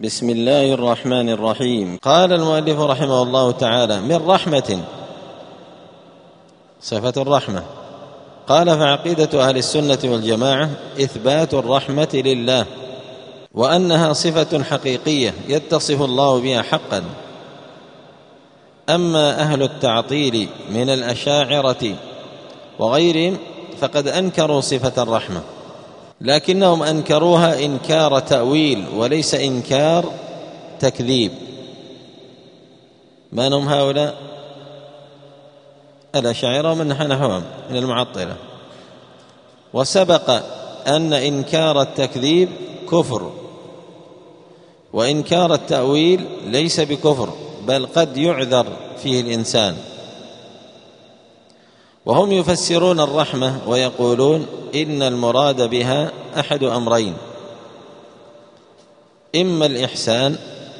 بسم الله الرحمن الرحيم. قال المؤلف رحمه الله تعالى: من رحمة، صفة الرحمة. قال: فعقيدة أهل السنة والجماعة إثبات الرحمة لله، وأنها صفة حقيقية يتصف الله بها حقا. أما أهل التعطيل من الأشاعرة وغيرهم فقد أنكروا صفة الرحمة، لكنهم أنكروها إنكار تأويل وليس إنكار تكذيب. من هم هؤلاء؟ الأشاعرة ومن نحوهم من المعطلة. وسبق أن إنكار التكذيب كفر، وإنكار التأويل ليس بكفر، بل قد يعذر فيه الإنسان. وهم يفسرون الرحمة ويقولون إن المراد بها أحد أمرين: إما الإحسان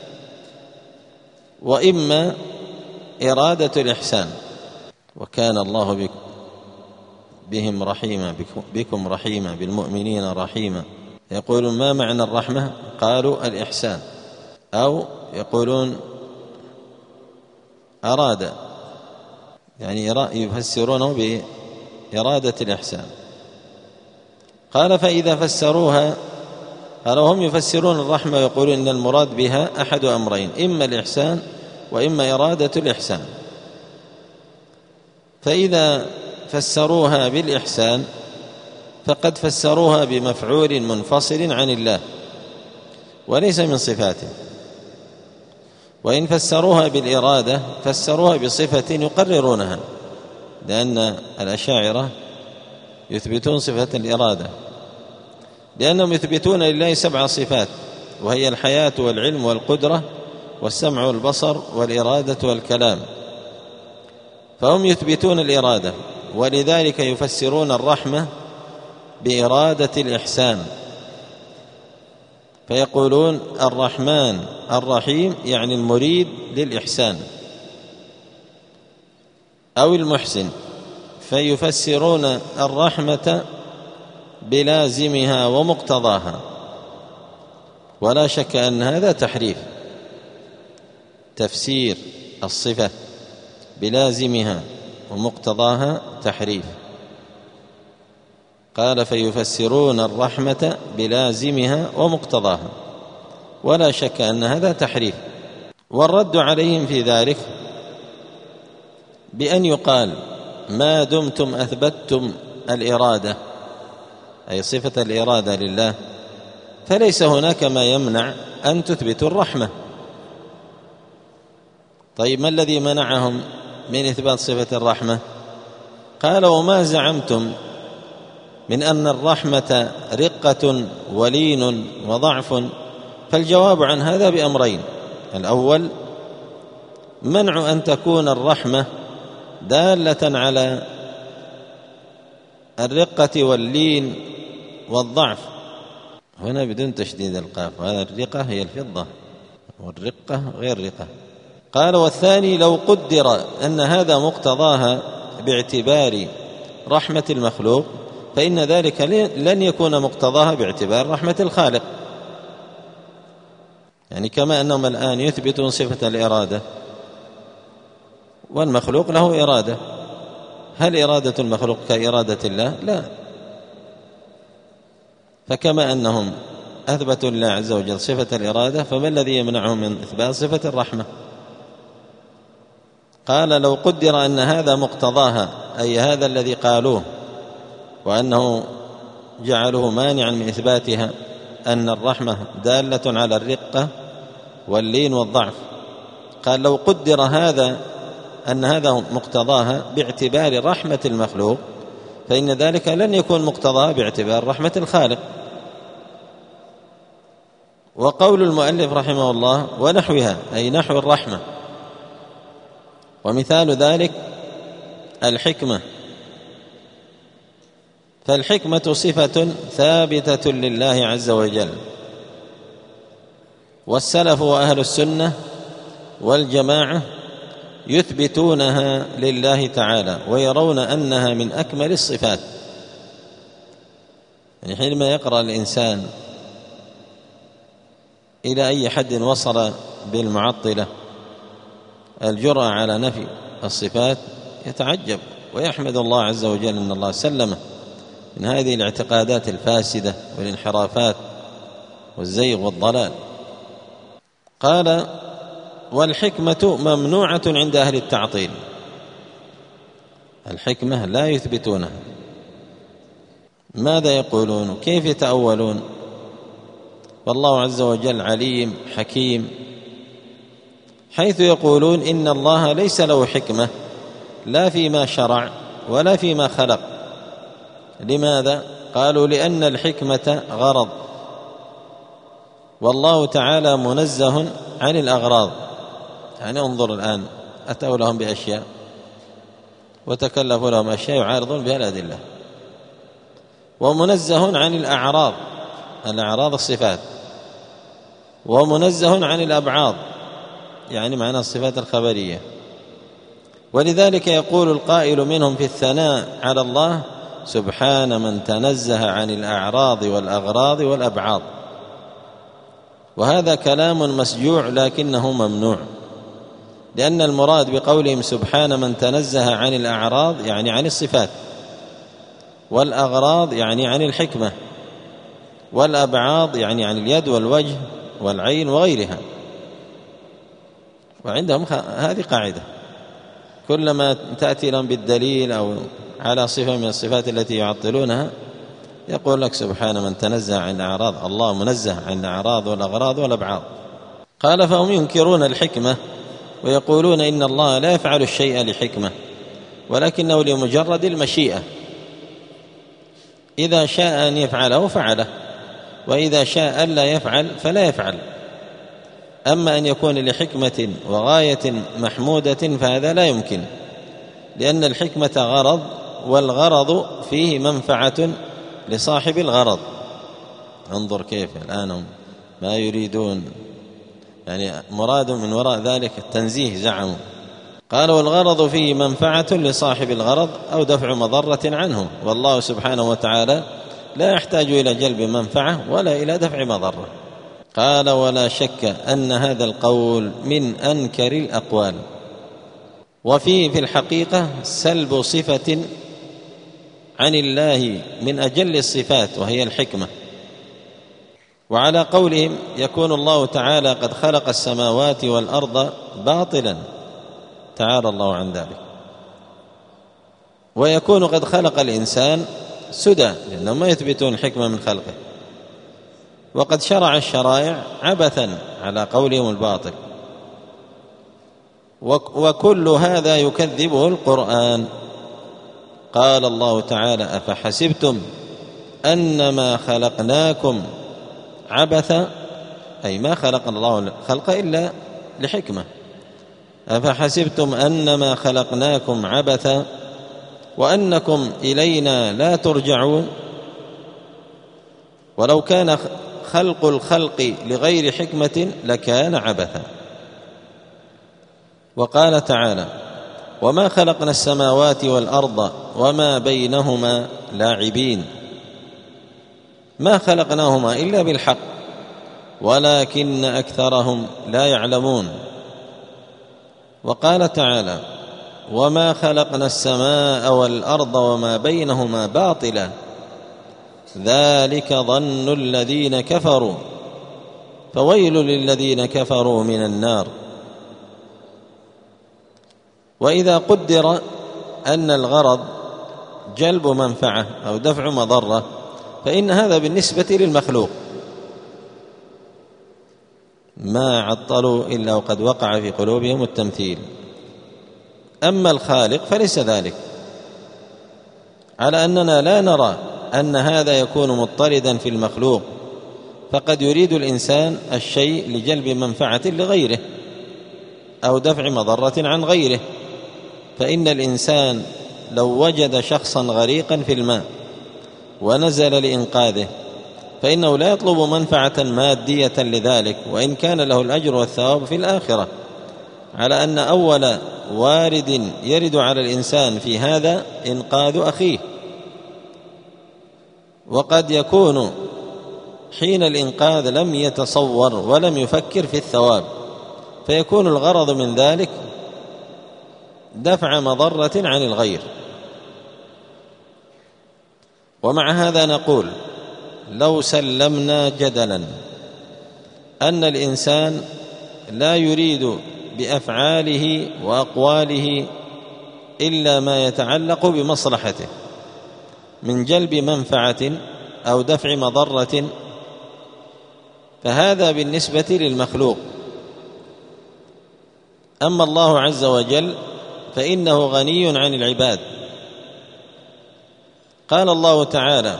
وإما إرادة الإحسان. وكان الله بهم رحيما، بكم رحيما، بالمؤمنين رحيما. يقولون: ما معنى الرحمة؟ قالوا: الإحسان. أو يقولون أراد، يعني يفسرونه بإرادة الإحسان. قال: فإذا فسروها، قالوا هم يفسرون الرحمة ويقولون إن المراد بها أحد أمرين: إما الإحسان وإما إرادة الإحسان. فإذا فسروها بالإحسان فقد فسروها بمفعول منفصل عن الله وليس من صفاته، وإن فسروها بالإرادة فسروها بصفة يقررونها، لأن الأشاعرة يثبتون صفة الإرادة، لأنهم يثبتون لله 7 صفات، وهي الحياة والعلم والقدرة والسمع والبصر والإرادة والكلام. فهم يثبتون الإرادة، ولذلك يفسرون الرحمة بإرادة الإحسان، فيقولون الرحمن الرحيم يعني المريد للإحسان، أو المحسن، فيفسرون الرحمة بلازمها ومقتضاها. ولا شك أن هذا تحريف، تفسير الصفة بلازمها ومقتضاها تحريف. قال: فيفسرون الرحمة بلازمها ومقتضاها، ولا شك أن هذا تحريف. والرد عليهم في ذلك بأن يقال: ما دمتم أثبتتم الإرادة، أي صفة الإرادة لله، فليس هناك ما يمنع أن تثبتوا الرحمة. طيب، ما الذي منعهم من إثبات صفة الرحمة؟ قال: وما زعمتم من أن الرحمة رقة ولين وضعف، فالجواب عن هذا بأمرين: الأول منع أن تكون الرحمة دالة على الرقة واللين والضعف، هنا بدون تشديد القاف، وهذا الرقة هي الفضة والرقة غير رقة. قال: والثاني لو قدر أن هذا مقتضاها باعتبار رحمة المخلوق، فإن ذلك لن يكون مقتضاها باعتبار رحمة الخالق. يعني كما أنهم الآن يثبتون صفة الإرادة، والمخلوق له إرادة، هل إرادة المخلوق كإرادة الله؟ لا. فكما أنهم أثبتوا لله عز وجل صفة الإرادة، فما الذي يمنعهم من إثبات صفة الرحمة؟ قال: لو قدر أن هذا مقتضاها، أي هذا الذي قالوه وأنه جعله مانعا من إثباتها، أن الرحمة دالة على الرقة واللين والضعف، قال: لو قدر هذا أن هذا مقتضاها باعتبار رحمة المخلوق، فإن ذلك لن يكون مقتضاها باعتبار رحمة الخالق. وقول المؤلف رحمه الله: ونحوها، أي نحو الرحمة. ومثال ذلك الحكمة، فالحكمة صفة ثابتة لله عز وجل، والسلف وأهل السنة والجماعة يثبتونها لله تعالى، ويرون أنها من أكمل الصفات. يعني حينما يقرأ الإنسان إلى أي حد وصل بالمعطلة الجرأة على نفي الصفات يتعجب ويحمد الله عز وجل أن الله سلمه من هذه الاعتقادات الفاسدة والانحرافات والزيغ والضلال. قال: والحكمة ممنوعة عند أهل التعطيل. الحكمة لا يثبتونها. ماذا يقولون؟ كيف يتأولون؟ والله عز وجل عليم حكيم، حيث يقولون إن الله ليس له حكمة لا فيما شرع ولا فيما خلق. لماذا؟ قالوا: لأن الحكمة غرض، والله تعالى منزه عن الأغراض. يعني انظر الآن، أتوا لهم بأشياء وتكلفوا لهم أشياء يعارضون بها الأدلة، ومنزه عن الأعراض، الأعراض الصفات، ومنزه عن الأبعاض، يعني معنى الصفات الخبرية. ولذلك يقول القائل منهم في الثناء على الله: سبحان من تنزه عن الأعراض والأغراض والأبعاض. وهذا كلام مسجوع لكنه ممنوع، لأن المراد بقولهم سبحان من تنزه عن الأعراض يعني عن الصفات، والأغراض يعني عن الحكمة، والأبعاض يعني عن اليد والوجه والعين وغيرها. وعندهم هذه قاعدة، كلما تأتي لهم بالدليل أو على صفة من الصفات التي يعطلونها يقول لك سبحان من تنزه عن الأعراض. الله منزه عن الأعراض والأغراض والأبعاض. قال: فهم ينكرون الحكمة ويقولون إن الله لا يفعل الشيء لحكمة، ولكنه لمجرد المشيئة، إذا شاء أن يفعله فعله، وإذا شاء ألا يفعل فلا يفعل. أما أن يكون لحكمة وغاية محمودة فهذا لا يمكن، لأن الحكمة غرض، والغرض فيه منفعة لصاحب الغرض. انظر كيف الآن هم ما يريدون، يعني مراد من وراء ذلك التنزيه زعموا. قالوا: والغرض فيه منفعة لصاحب الغرض أو دفع مضرة عنه، والله سبحانه وتعالى لا يحتاج إلى جلب منفعة ولا إلى دفع مضرة. قال: ولا شك أن هذا القول من أنكر الأقوال، وفيه في الحقيقة سلب صفة عن الله من أجل الصفات وهي الحكمة. وعلى قولهم يكون الله تعالى قد خلق السماوات والأرض باطلا، تعالى الله عن ذلك، ويكون قد خلق الإنسان سدى، لأنهم ما يثبتون الحكمة من خلقه، وقد شرع الشرائع عبثا على قولهم الباطل. وكل هذا يكذبه القرآن. قال الله تعالى: أفحسبتم أنما خلقناكم عبثا، أي ما خلق الله الخلق إلا لحكمة. أفحسبتم أنما خلقناكم عبثا وأنكم إلينا لا ترجعون. ولو كان خلق الخلق لغير حكمة لكان عبثا. وقال تعالى: وما خلقنا السماوات والأرض وما بينهما لاعبين. ما خلقناهما إلا بالحق ولكن أكثرهم لا يعلمون. وقال تعالى: وما خلقنا السماء والأرض وما بينهما باطلا ذلك ظن الذين كفروا فويل للذين كفروا من النار. وإذا قدر أن الغرض جلب منفعة أو دفع مضرة فإن هذا بالنسبة للمخلوق ما عطلوا إلا وقد وقع في قلوبهم التمثيل. أما الخالق فليس ذلك، على أننا لا نرى أن هذا يكون مضطردا في المخلوق، فقد يريد الإنسان الشيء لجلب منفعة لغيره أو دفع مضرة عن غيره. فإن الإنسان لو وجد شخصا غريقا في الماء ونزل لإنقاذه فإنه لا يطلب منفعة مادية لذلك، وإن كان له الأجر والثواب في الآخرة، على أن أول وارد يرد على الإنسان في هذا إنقاذ أخيه. وقد يكون حين الإنقاذ لم يتصور ولم يفكر في الثواب، فيكون الغرض من ذلك دفع مضرة عن الغير. ومع هذا نقول لو سلمنا جدلا أن الإنسان لا يريد بأفعاله وأقواله إلا ما يتعلق بمصلحته من جلب منفعة أو دفع مضرة، فهذا بالنسبة للمخلوق. أما الله عز وجل فإنه غني عن العباد. قال الله تعالى: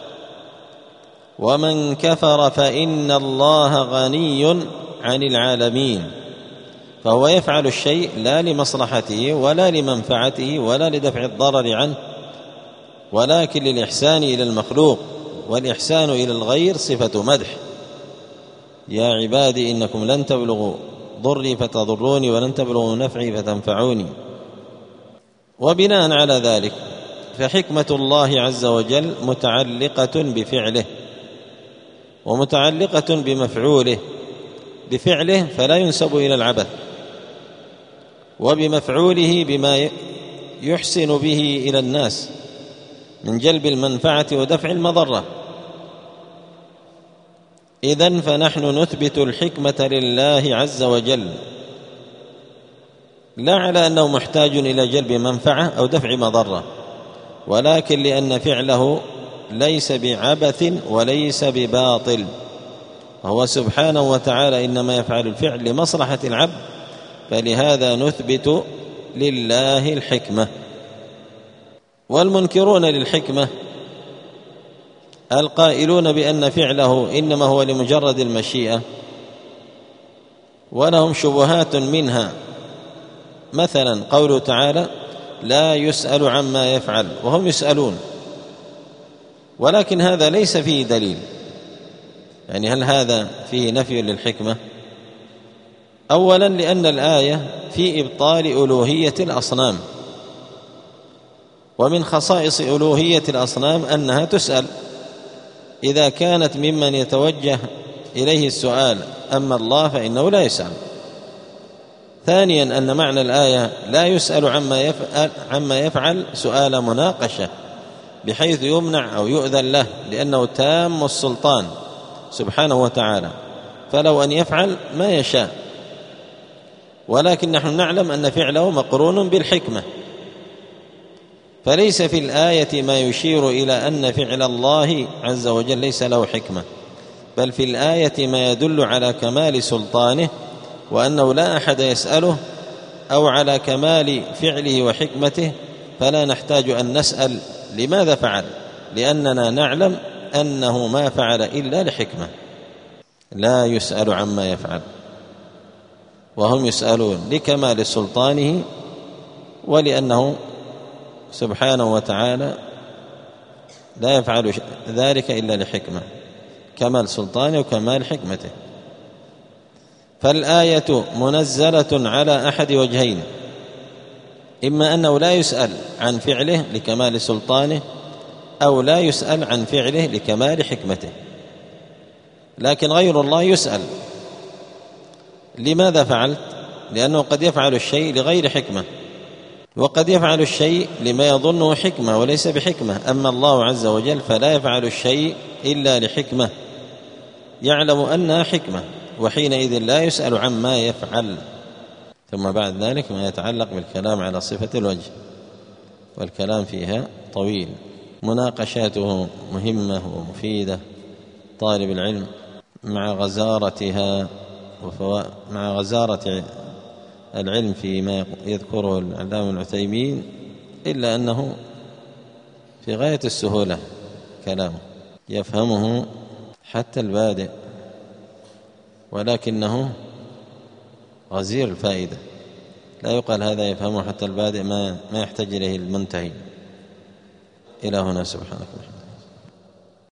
ومن كفر فإن الله غني عن العالمين. فهو يفعل الشيء لا لمصلحته ولا لمنفعته ولا لدفع الضرر عنه، ولكن للإحسان إلى المخلوق، والإحسان إلى الغير صفة مدح. يا عبادي إنكم لن تبلغوا ضري فتضروني ولن تبلغوا نفعي فتنفعوني. وبناء على ذلك فحكمة الله عز وجل متعلقة بفعله ومتعلقة بمفعوله. بفعله فلا ينسب إلى العبث، وبمفعوله بما يحسن به إلى الناس من جلب المنفعة ودفع المضرة. إذن فنحن نثبت الحكمة لله عز وجل، لا على أنه محتاج إلى جلب منفعة أو دفع مضرة، ولكن لأن فعله ليس بعبث وليس بباطل، وهو سبحانه وتعالى إنما يفعل الفعل لمصلحة العبد، فلهذا نثبت لله الحكمة. والمنكرون للحكمة القائلون بأن فعله إنما هو لمجرد المشيئة، ولهم شبهات منها، مثلا قوله تعالى: لا يسأل عما يفعل وهم يسألون، ولكن هذا ليس فيه دليل. يعني هل هذا فيه نفي للحكمة؟ أولا لأن الآية في إبطال ألوهية الأصنام، ومن خصائص ألوهية الأصنام أنها تسأل إذا كانت ممن يتوجه إليه السؤال، أما الله فإنه لا يسأل. ثانيا أن معنى الآية لا يسأل عما يفعل سؤال مناقشة، بحيث يمنع أو يؤذن له، لأنه تام السلطان سبحانه وتعالى، فلو أن يفعل ما يشاء. ولكن نحن نعلم أن فعله مقرون بالحكمة، فليس في الآية ما يشير إلى أن فعل الله عز وجل ليس له حكمة، بل في الآية ما يدل على كمال سلطانه، وأنه لا أحد يسأله، أو على كمال فعله وحكمته، فلا نحتاج أن نسأل لماذا فعل، لأننا نعلم أنه ما فعل إلا لحكمة. لا يسأل عما يفعل وهم يسألون، لكمال سلطانه، ولأنه سبحانه وتعالى لا يفعل ذلك إلا لحكمة، كمال سلطانه وكمال حكمته. فالآية منزلة على أحد وجهين: إما أنه لا يسأل عن فعله لكمال سلطانه، أو لا يسأل عن فعله لكمال حكمته. لكن غير الله يسأل: لماذا فعلت؟ لأنه قد يفعل الشيء لغير حكمة، وقد يفعل الشيء لما يظنه حكمة وليس بحكمة. أما الله عز وجل فلا يفعل الشيء إلا لحكمة يعلم أنها حكمة، وحينئذ لا يسأل عما يفعل. ثم بعد ذلك ما يتعلق بالكلام على صفة الوجه، والكلام فيها طويل، مناقشاته مهمة ومفيدة. طالب العلم مع غزارتها مع غزارة العلم فيما يذكره العلامة ابن عثيمين، إلا أنه في غاية السهولة كلامه، يفهمه حتى البادئ، ولكنه غزير الفائدة. لا يقال هذا يفهمه حتى البادئ، ما يحتاج إليه المنتهي. إلى هنا، سبحانك.